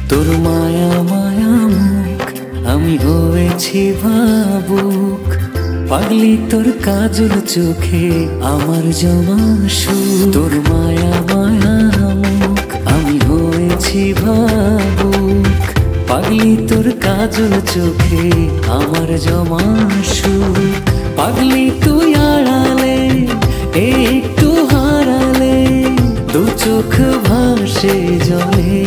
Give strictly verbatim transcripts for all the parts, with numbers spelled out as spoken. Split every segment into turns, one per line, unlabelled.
তোর মায়া মায়া মুখ আমি হয়েছি ভাবুক, পাগলি তোর কাজল চোখে আমার জমা সুখ। তোর মায়া মায়া মুখ আমি হয়েছি ভাবুক, পাগলি তোর কাজল চোখে আমার জমা সুখ। পাগলি তুই আড়ালে একটু হারালে দু চোখ ভাসে জলে,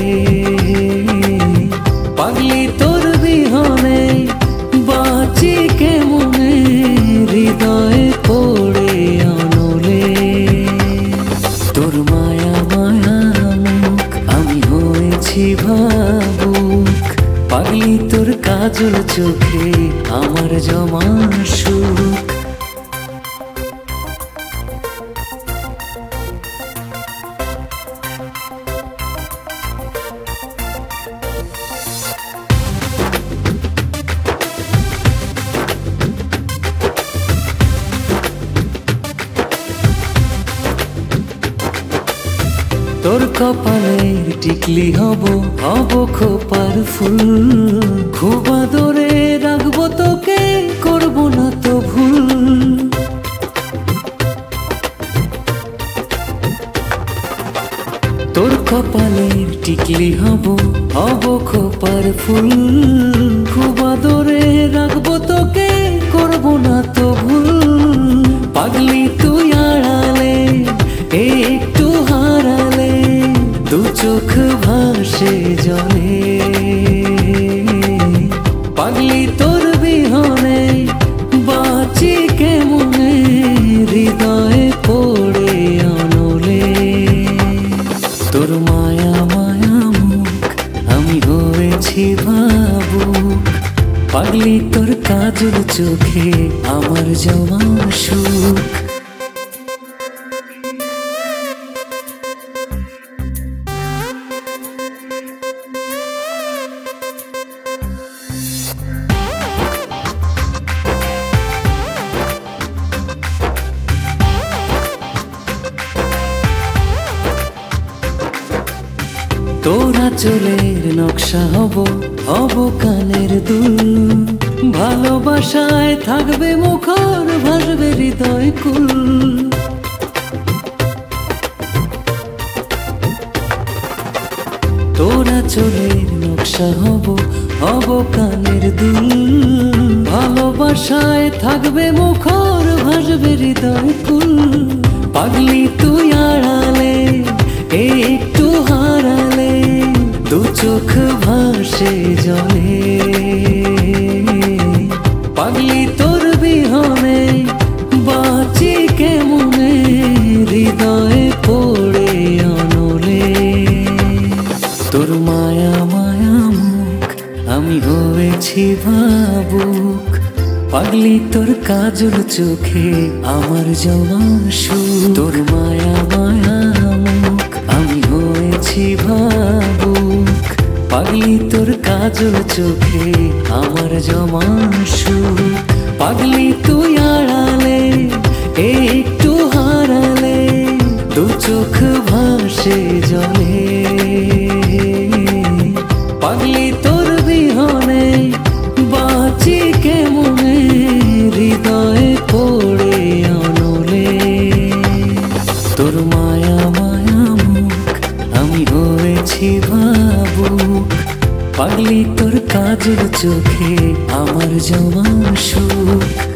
পাগলি তোর বিহনে বাঁচি কেমনে হৃদয়ে পড়ে অনলে। তোর মায়া মায়া মুখ আমি হয়েছি ভাবুক, পাগলি তোর কাজল চোখে আমার জমা সুখ। তোর কপালের টিকলি হব হব খোপার ফুল, খুব আদরে রাখবো তোকে করব না তো ভুল। তোর কপালের টিকলি হব হব খোপার ফুল, খুব আদরে রাখবো তোকে করব না তো ভুল। পাগলি তুই আড়ালে একটু হারালে দু চোখ ভাসে জলে, পাগলি তোর বিহনে বাঁচি কেমনে হৃদয়ে পড়ে অনলে। তোর মায়া মায়া মুখ আমি হয়েছি ভাবুক, পাগলি তোর কাজল চোখে আমার জমা সুখ। তোরা চোরের নকশা হব হব কানের দুল, ভালোবাসায় থাকবে মুখর ভাসবে হৃদয় কুল। তোরা চোরের নকশা হব হব কানের দুল, ভালোবাসায় থাকবে মুখর ভাসবে হৃদয় কুল। পাগলি তুই আড়ালে একটু হারালে দু চোখ ভাসে জলে, পাগলি তোর বিহনে বাঁচি কেমনে হৃদয়ে পড়ে অনলে। তোর মায়া মায়া মুখ আমি হয়েছি ভাবুক, পাগলি তোর কাজল চোখে আমার জমা সুখ। তোর মায়া মায়া মুখ আমি হয়েছি ভাবুক, পাগলি তোর কাজল চোখে আমার জমা সুখ। পাগলি তুই আড়ালে একটু হারালে দু চোখ ভাসে জলে, পাগলি তোর বিহনে বাঁচি কেমনে হৃদয়ে পড়ে অনলে। তোর মায়া মায়া মুখ আমি হয়েছি ভাবুক, পাগলি তোর কাজল চোখে আমার জমা সুখ।